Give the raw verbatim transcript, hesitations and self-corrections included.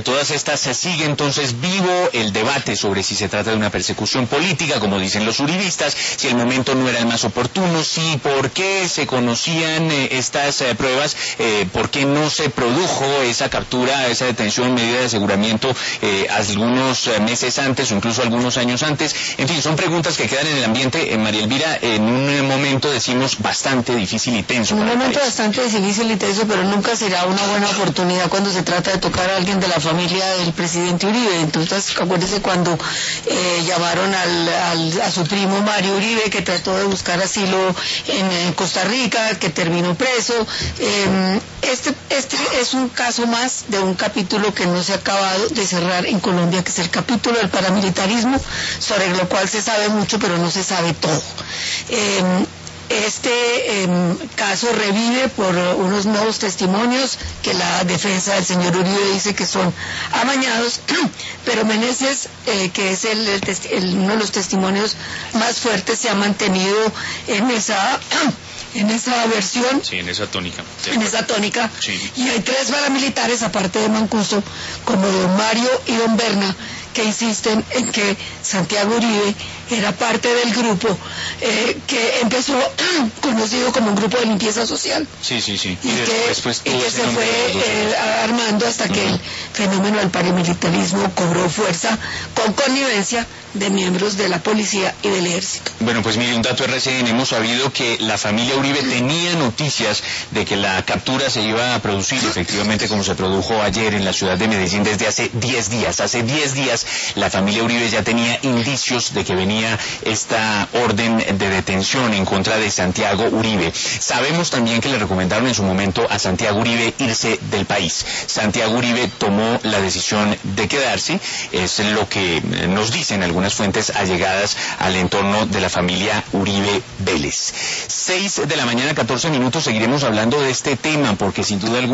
todas estas se sigue entonces vivo el debate sobre si se trata de una persecución política, como dicen los uribistas, si el momento no era el más oportuno, si por qué se conocían eh, estas eh, pruebas, eh, por qué no se produjo esa captura, esa detención, medida de aseguramiento eh, algunos eh, meses antes o incluso algunos años antes. En fin, son preguntas que quedan en el ambiente. Eh, María Elvira, en un eh, momento decimos bastante difícil y tenso. Un momento bastante difícil y tenso, pero nunca será una buena oportunidad cuando se trata de tocar a alguien de la familia del presidente Uribe. Entonces, acuérdese cuando eh, llamaron al, al, a su primo Mario Uribe, que trató de buscar asilo en, en Costa Rica, que terminó preso. Eh, este, este es un caso más de un capítulo que no se ha acabado de cerrar en Colombia, que es el capítulo del paramilitarismo, sobre lo cual se sabe mucho, pero no se sabe todo. Eh, Este eh, caso revive por unos nuevos testimonios que la defensa del señor Uribe dice que son amañados, pero Meneses, eh, que es el, el, el, uno de los testimonios más fuertes, se ha mantenido en esa... en esa versión, sí, en esa tónica, en esa tónica, sí. Y hay tres paramilitares, aparte de Mancuso, como don Mario y don Berna, que insisten en que Santiago Uribe era parte del grupo eh, que empezó conocido como un grupo de limpieza social. Sí, sí, sí. Y, y que, pues, y que se fue eh, armando hasta uh-huh. que el fenómeno del paramilitarismo cobró fuerza con connivencia de miembros de la policía y del ejército. Bueno, pues mire, un dato R C N, hemos sabido que la familia Uribe tenía noticias de que la captura se iba a producir, efectivamente, como se produjo ayer en la ciudad de Medellín desde hace diez días. Hace diez días la familia Uribe ya tenía indicios de que venía esta orden de detención en contra de Santiago Uribe. Sabemos también que le recomendaron en su momento a Santiago Uribe irse del país. Santiago Uribe tomó la decisión de quedarse, es lo que nos dicen algunas fuentes allegadas al entorno de la familia Uribe Vélez. Seis de la mañana, catorce minutos, seguiremos hablando de este tema, porque sin duda alguna